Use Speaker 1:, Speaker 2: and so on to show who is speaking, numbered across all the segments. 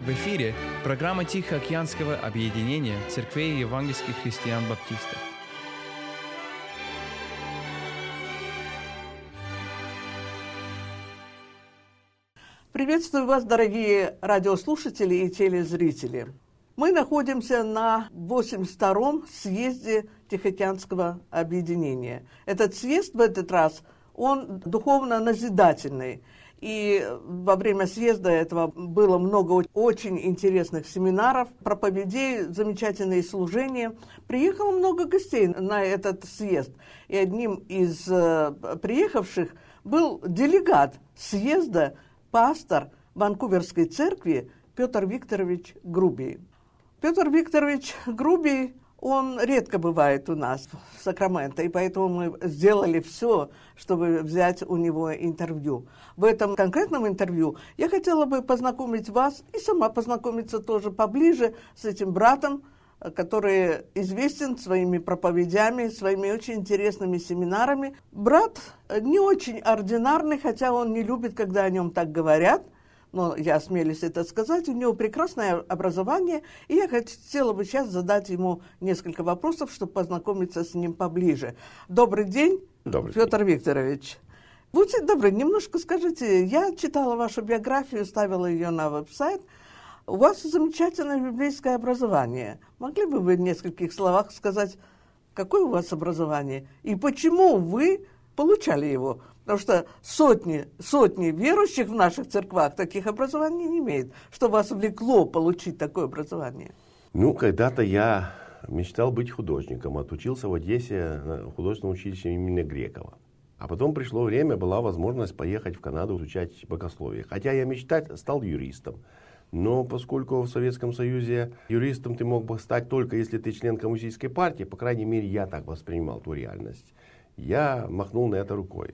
Speaker 1: В эфире программа Тихоокеанского объединения церквей евангельских христиан-баптистов.
Speaker 2: Приветствую вас, дорогие радиослушатели и телезрители. Мы находимся на 82-м съезде Тихоокеанского объединения. Этот съезд в этот раз, он духовно-назидательный. И во время съезда этого было много очень интересных семинаров, проповедей, замечательные служения. Приехало много гостей на этот съезд. И одним из приехавших был делегат съезда, пастор Ванкуверской церкви Петр Викторович Грубий. Петр Викторович Грубий, он редко бывает у нас в Сакраменто, и поэтому мы сделали все, чтобы взять у него интервью. В этом конкретном интервью я хотела бы познакомить вас и сама познакомиться тоже поближе с этим братом, который известен своими проповедями, своими очень интересными семинарами. Брат не очень ординарный, хотя он не любит, когда о нем так говорят, но я осмелюсь это сказать, у него прекрасное образование, и я хотела бы сейчас задать ему несколько вопросов, чтобы познакомиться с ним поближе. Добрый день, Петр Викторович. Будьте добры, немножко скажите, я читала вашу биографию, ставила ее на веб-сайт. У вас замечательное библейское образование. Могли бы вы в нескольких словах сказать, какое у вас образование и почему вы получали его? Потому что сотни верующих в наших церквах таких образований не имеют. Что вас влекло получить такое образование?
Speaker 3: Когда-то я мечтал быть художником. Отучился в Одессе на художественном училище имени Грекова. А потом пришло время, была возможность поехать в Канаду изучать богословие. Хотя я мечтать стал юристом. Но поскольку в Советском Союзе юристом ты мог бы стать только если ты член коммунистической партии, по крайней мере, я так воспринимал ту реальность, я махнул на это рукой.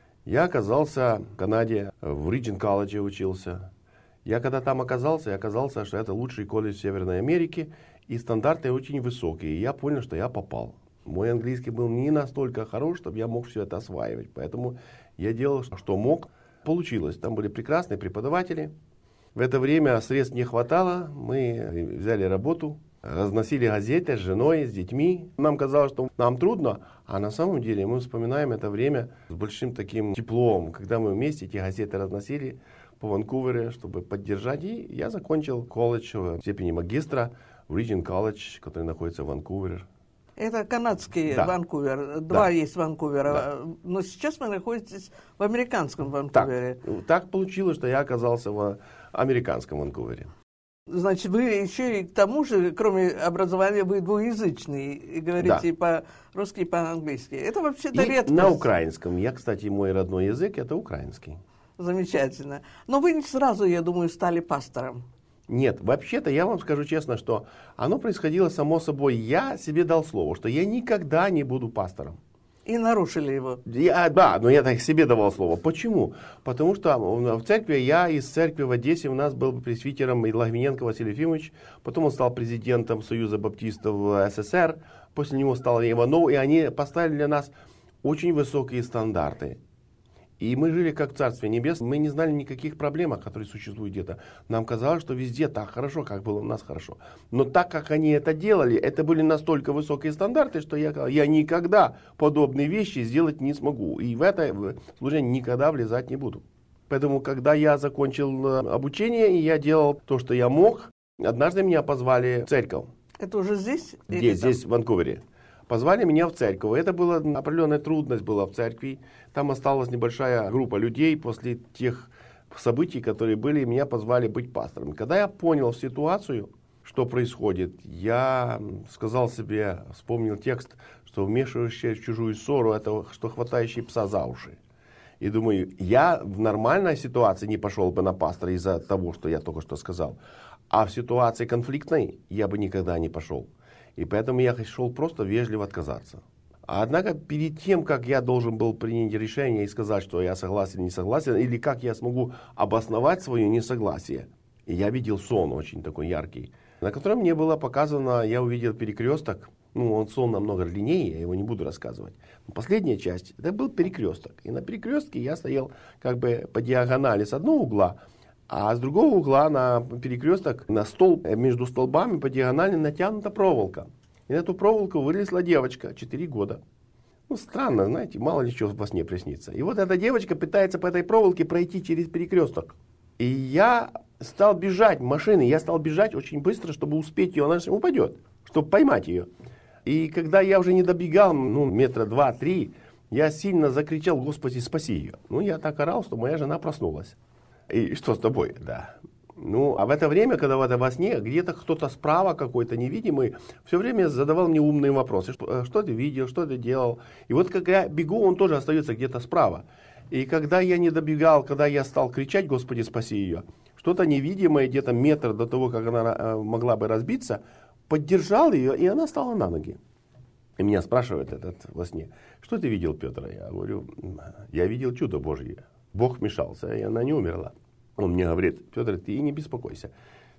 Speaker 3: Я оказался в Канаде, в Риджин колледже учился. Когда там оказался, что это лучший колледж Северной Америки, и стандарты очень высокие. И я понял, что я попал. Мой английский был не настолько хорош, чтобы я мог все это осваивать. Поэтому я делал, что мог. Получилось. Там были прекрасные преподаватели. В это время средств не хватало. Мы взяли работу, разносили газеты с женой, с детьми. Нам казалось, что нам трудно, а на самом деле мы вспоминаем это время с большим таким теплом, когда мы вместе эти газеты разносили по Ванкувере, чтобы поддержать. И я закончил колледж в степени магистра в Риджин колледж, который находится в Ванкувере.
Speaker 2: Это канадский
Speaker 3: Да.
Speaker 2: Ванкувер. Два есть Ванкувера.
Speaker 3: Да.
Speaker 2: Но сейчас вы находитесь в американском Ванкувере.
Speaker 3: Так получилось, что я оказался в американском Ванкувере.
Speaker 2: Значит, вы еще и к тому же, кроме образования, вы двуязычный и говорите
Speaker 3: Да.
Speaker 2: и по-русски, и по-английски. Это вообще-то
Speaker 3: И
Speaker 2: редкость.
Speaker 3: на украинском. Кстати, мой родной язык это украинский.
Speaker 2: Замечательно. Но вы не сразу, я думаю, стали пастором.
Speaker 3: Нет, вообще-то я вам скажу честно, что оно происходило само собой. Я себе дал слово, что я никогда не буду пастором.
Speaker 2: И нарушили его.
Speaker 3: Но я так себе давал слово. Почему? Потому что в церкви, я из церкви в Одессе, у нас был пресвитером Лагвиненко Василий Ефимович, потом он стал президентом Союза баптистов СССР, после него стал Иванов, и они поставили для нас очень высокие стандарты. И мы жили как в Царстве Небесном, мы не знали никаких проблем, которые существуют где-то. Нам казалось, что везде так хорошо, как было у нас хорошо. Но так как они это делали, это были настолько высокие стандарты, что я никогда подобные вещи сделать не смогу. И в это служение никогда влезать не буду. Поэтому, когда я закончил обучение, и я делал то, что я мог, однажды меня позвали в церковь.
Speaker 2: Это уже здесь?
Speaker 3: Здесь, в Ванкувере. Позвали меня в церковь. Это была определенная трудность была в церкви. Там осталась небольшая группа людей после тех событий, которые были, и меня позвали быть пастором. Когда я понял ситуацию, что происходит, я сказал себе, вспомнил текст, что вмешивающий в чужую ссору, это что хватающий пса за уши. И думаю, я в нормальной ситуации не пошел бы на пастора из-за того, что я только что сказал. А в ситуации конфликтной я бы никогда не пошел. И поэтому я шел просто вежливо отказаться. Однако перед тем, как я должен был принять решение и сказать, что я согласен, не согласен, или как я смогу обосновать свое несогласие, я видел сон очень такой яркий, на котором мне было показано, я увидел перекресток. Он сон намного длиннее, я его не буду рассказывать. Но последняя часть, это был перекресток. И на перекрестке я стоял как бы по диагонали с одного угла, А с другого угла на перекресток, на столб, между столбами по диагонали натянута проволока. И на эту проволоку вылезла девочка, 4 года. Ну, странно, знаете, мало ли чего во сне приснится. И вот эта девочка пытается по этой проволоке пройти через перекресток. И я стал бежать машиной, я стал бежать очень быстро, чтобы успеть ее, она же упадет, чтобы поймать ее. И когда я уже не добегал, метра 2-3, я сильно закричал: «Господи, спаси ее». Я так орал, что моя жена проснулась. И что с тобой? Да. А в это время, когда во сне, где-то кто-то справа какой-то невидимый все время задавал мне умные вопросы. Что ты видел, что ты делал? И вот когда я бегу, он тоже остается где-то справа. И когда я не добегал, когда я стал кричать: «Господи, спаси ее», что-то невидимое где-то метр до того, как она могла бы разбиться, поддержал ее, и она стала на ноги. И меня спрашивает этот во сне: «Что ты видел, Петр?» Я говорю: «Я видел чудо Божье. Бог вмешался, и она не умерла». Он мне говорит: «Петр, ты не беспокойся.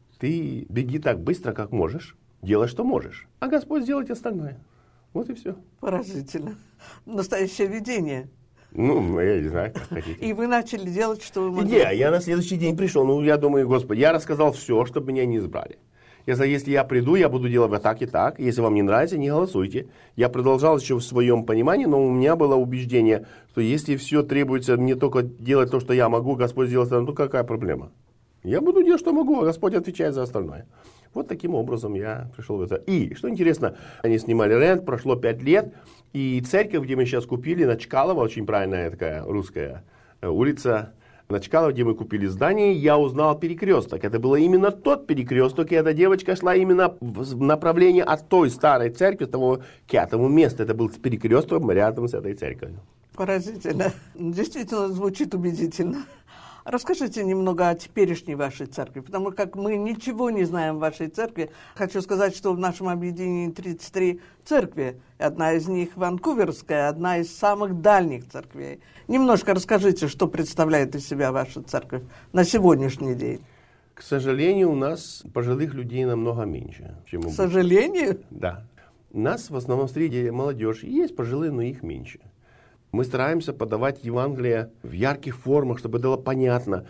Speaker 3: Ты беги так быстро, как можешь, делай, что можешь, а Господь сделает остальное». Вот и все.
Speaker 2: Поразительно. Настоящее видение.
Speaker 3: Я не знаю, как хотите.
Speaker 2: И вы начали делать, что вы могли?
Speaker 3: Я на следующий день пришел. Я думаю: Господи, я рассказал все, чтобы меня не избрали. Я сказал: если я приду, я буду делать вот так и так. Если вам не нравится, не голосуйте. Я продолжал еще в своем понимании, но у меня было убеждение, что если все требуется мне только делать то, что я могу, Господь сделает остальное, то какая проблема? Я буду делать, что могу, а Господь отвечает за остальное. Вот таким образом я пришел в это. И, что интересно, они снимали рент, прошло 5 лет, и церковь, где мы сейчас купили, на Чкалова, очень правильная такая русская улица, на Чкалова, где мы купили здание, я узнал перекресток. Это было именно тот перекресток, и эта девочка шла именно в направлении от той старой церкви, к этому месту. Это был перекресток рядом с этой церковью.
Speaker 2: Поразительно. Действительно звучит убедительно. Расскажите немного о теперешней вашей церкви, потому как мы ничего не знаем о вашей церкви. Хочу сказать, что в нашем объединении 33 церкви. Одна из них ванкуверская, одна из самых дальних церквей. Немножко расскажите, что представляет из себя ваша церковь на сегодняшний день.
Speaker 3: К сожалению, у нас пожилых людей намного меньше, чем у нас.
Speaker 2: К сожалению?
Speaker 3: Да. У нас в основном среди молодежи есть пожилые, но их меньше. Мы стараемся подавать Евангелие в ярких формах, чтобы было понятно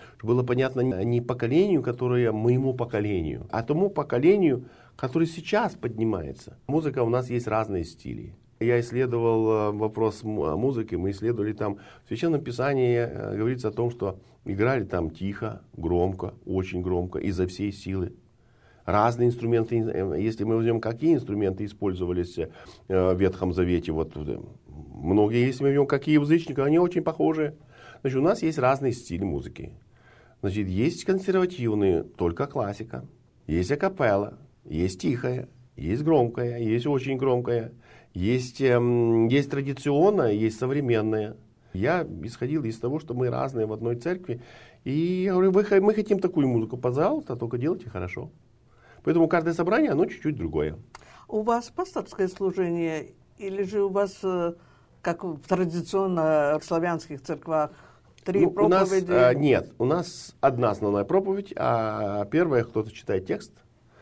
Speaker 3: не поколению, которое моему поколению, а тому поколению, которое сейчас поднимается. Музыка у нас есть разные стили. Я исследовал вопрос музыки, мы исследовали там, в Священном Писании говорится о том, что играли там тихо, громко, очень громко, изо всей силы. Разные инструменты, если мы возьмем, какие инструменты использовались в Ветхом Завете, многие, если мы возьмем, какие язычники, они очень похожи. Значит, у нас есть разные стили музыки. Значит, есть консервативные, только классика, есть акапелла, есть тихая, есть громкая, есть очень громкая, есть традиционная, есть современная. Я исходил из того, что мы разные в одной церкви, и я говорю: мы хотим такую музыку, пожалуйста, только делайте хорошо. Поэтому каждое собрание, оно чуть-чуть другое.
Speaker 2: У вас пасторское служение или же у вас, как традиционно в славянских церквах, 3 проповеди?
Speaker 3: У нас, нет, у нас одна основная проповедь, а первая кто-то читает текст.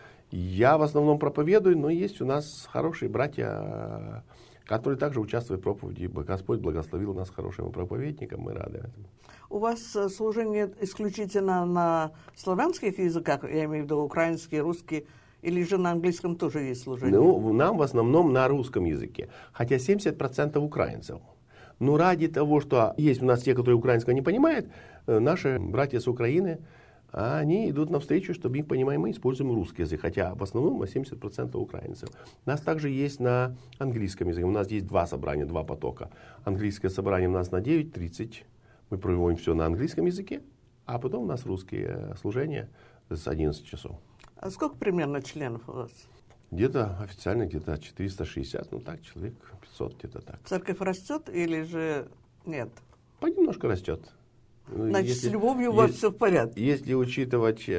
Speaker 3: Я в основном проповедую, но есть у нас хорошие братья, которые также участвуют в проповеди. Господь благословил нас хорошим проповедником, мы рады этому.
Speaker 2: У вас служение исключительно на славянских языках, я имею в виду украинский, русский, или же на английском тоже есть служение?
Speaker 3: Нам в основном на русском языке, хотя 70% украинцев. Но ради того, что есть у нас те, которые украинского не понимают, наши братья с Украины, они идут навстречу, чтобы их понимать, мы используем русский язык, хотя в основном 70% украинцев. У нас также есть на английском языке, у нас есть 2 собрания, 2 потока. Английское собрание у нас на 9:30. Мы проводим все на английском языке, а потом у нас русские служения с 11 часов.
Speaker 2: А сколько примерно членов у вас?
Speaker 3: Где-то официально 460, человек 500, где-то так.
Speaker 2: Церковь растет или же нет?
Speaker 3: Понемножку растет.
Speaker 2: Значит, с любовью у вас все в порядке.
Speaker 3: Если учитывать,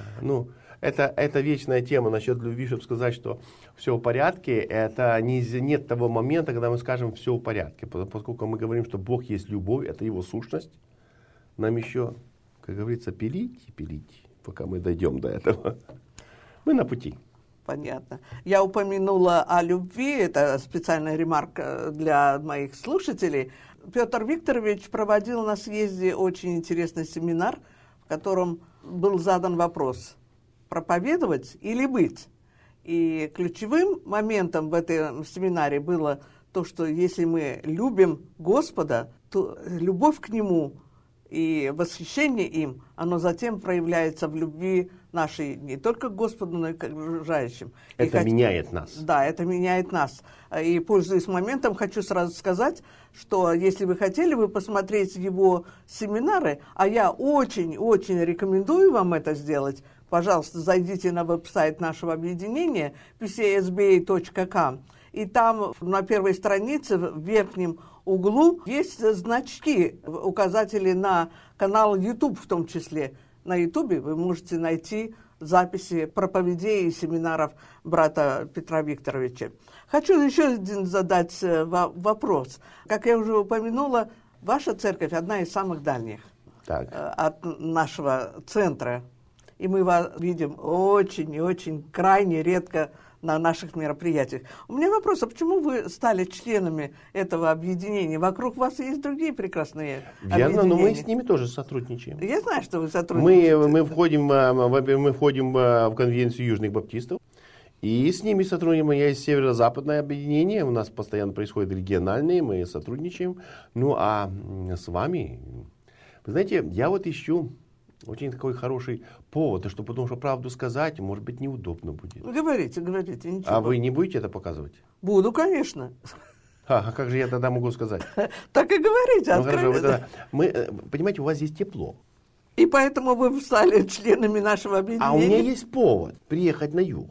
Speaker 3: это вечная тема насчет любви, чтобы сказать, что все в порядке, это нет того момента, когда мы скажем все в порядке. Поскольку мы говорим, что Бог есть любовь, это Его сущность, нам еще, как говорится, пилить, пока мы дойдем до этого. Мы на пути.
Speaker 2: Понятно. Я упомянула о любви, это специальная ремарка для моих слушателей. Петр Викторович проводил на съезде очень интересный семинар, в в котором был задан вопрос: проповедовать или быть? И ключевым моментом в этом семинаре было то, что если мы любим Господа, то любовь к Нему и восхищение им, оно затем проявляется в любви нашей не только к Господу, но и к окружающим.
Speaker 3: Это меняет нас.
Speaker 2: Да, это меняет нас. И, пользуясь моментом, хочу сразу сказать, что если вы хотели бы посмотреть его семинары, а я очень-очень рекомендую вам это сделать, пожалуйста, зайдите на веб-сайт нашего объединения pcsba.com, и там на первой странице в верхнем углу есть значки, указатели на канал YouTube в том числе. На YouTube вы можете найти записи проповедей и семинаров брата Петра Викторовича. Хочу еще один задать вопрос. Как я уже упомянула, ваша церковь одна из самых дальних от нашего центра. И мы вас видим очень и очень крайне редко на наших мероприятиях. У меня вопрос: а почему вы стали членами этого объединения? Вокруг вас есть другие прекрасные объединения.
Speaker 3: Верно, но мы с ними тоже сотрудничаем.
Speaker 2: Я знаю, что вы сотрудничаете.
Speaker 3: Мы входим в конвенцию южных баптистов, и с ними сотрудничаем. Есть северо-западное объединение, у нас постоянно происходят региональные, мы сотрудничаем. Ну а с вами, вы знаете, я вот ищу очень такой хороший повод, потому что правду сказать, может быть, неудобно будет.
Speaker 2: Говорите, ничего.
Speaker 3: А вы не будете это показывать?
Speaker 2: Буду, конечно.
Speaker 3: А как же я тогда могу сказать?
Speaker 2: Так и говорите,
Speaker 3: откровенно. Понимаете, у вас здесь тепло.
Speaker 2: И поэтому вы стали членами нашего объединения.
Speaker 3: А у меня есть повод приехать на юг.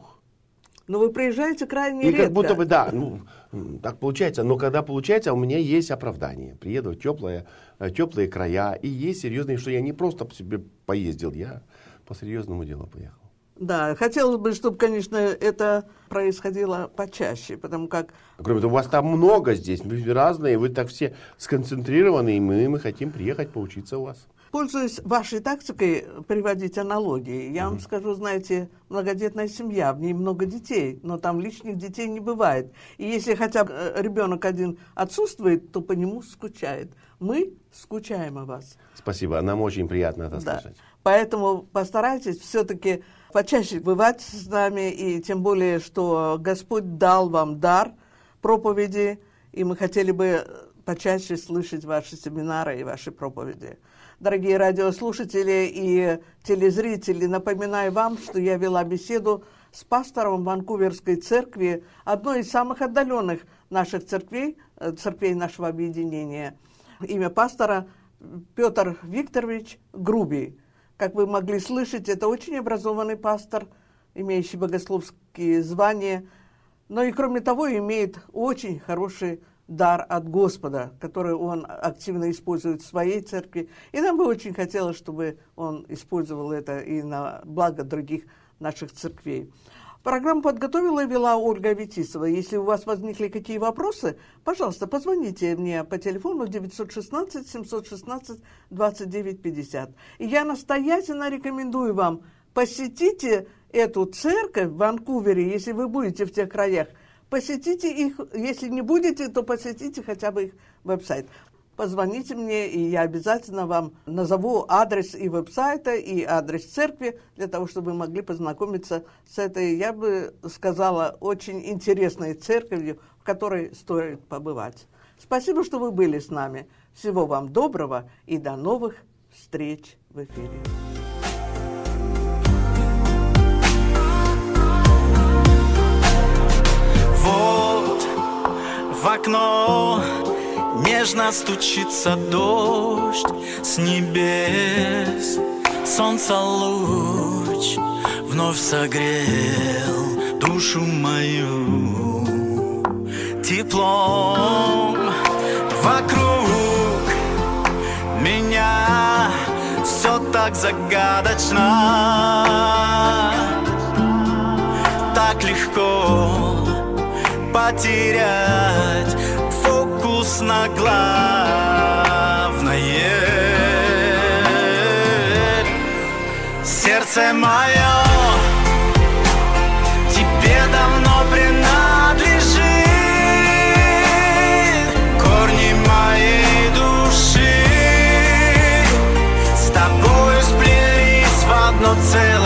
Speaker 2: Но вы приезжаете крайне редко.
Speaker 3: И как будто бы, да, так получается. Но когда получается, у меня есть оправдание. Приеду в теплые края, и есть серьезные, что я не просто по себе поездил, я по серьезному делу поехал.
Speaker 2: Да, хотелось бы, чтобы, конечно, это происходило почаще, потому как...
Speaker 3: Кроме того, у вас там много здесь, вы разные, вы так все сконцентрированы, и мы хотим приехать поучиться у вас.
Speaker 2: Пользуясь вашей тактикой приводить аналогии, я вам скажу, знаете, многодетная семья, в ней много детей, но там лишних детей не бывает. И если хотя бы ребенок один отсутствует, то по нему скучает. Мы скучаем о вас.
Speaker 3: Спасибо, нам очень приятно это слышать.
Speaker 2: Поэтому постарайтесь все-таки почаще бывать с нами, и тем более, что Господь дал вам дар проповеди, и мы хотели бы почаще слышать ваши семинары и ваши проповеди. Дорогие радиослушатели и телезрители, напоминаю вам, что я вела беседу с пастором Ванкуверской церкви, одной из самых отдаленных наших церквей нашего объединения. Имя пастора Петр Викторович Грубий. Как вы могли слышать, это очень образованный пастор, имеющий богословские звания, но и кроме того имеет очень хороший дар от Господа, который он активно использует в своей церкви. И нам бы очень хотелось, чтобы он использовал это и на благо других наших церквей. Программу подготовила и вела Ольга Витисова. Если у вас возникли какие вопросы, пожалуйста, позвоните мне по телефону 916-716-2950. И я настоятельно рекомендую вам, посетите эту церковь в Ванкувере, если вы будете в тех краях. Посетите их, если не будете, то посетите хотя бы их веб-сайт. Позвоните мне, и я обязательно вам назову адрес и веб-сайта, и адрес церкви, для того, чтобы вы могли познакомиться с этой, я бы сказала, очень интересной церковью, в которой стоит побывать. Спасибо, что вы были с нами. Всего вам доброго и до новых встреч в эфире.
Speaker 4: Вот в окно нежно стучится дождь с небес. Солнца луч вновь согрел душу мою теплом. Вокруг меня все так загадочно, так легко потерять фокус на главное. Сердце мое тебе давно принадлежит, корни моей души с тобою сплетены. но целое.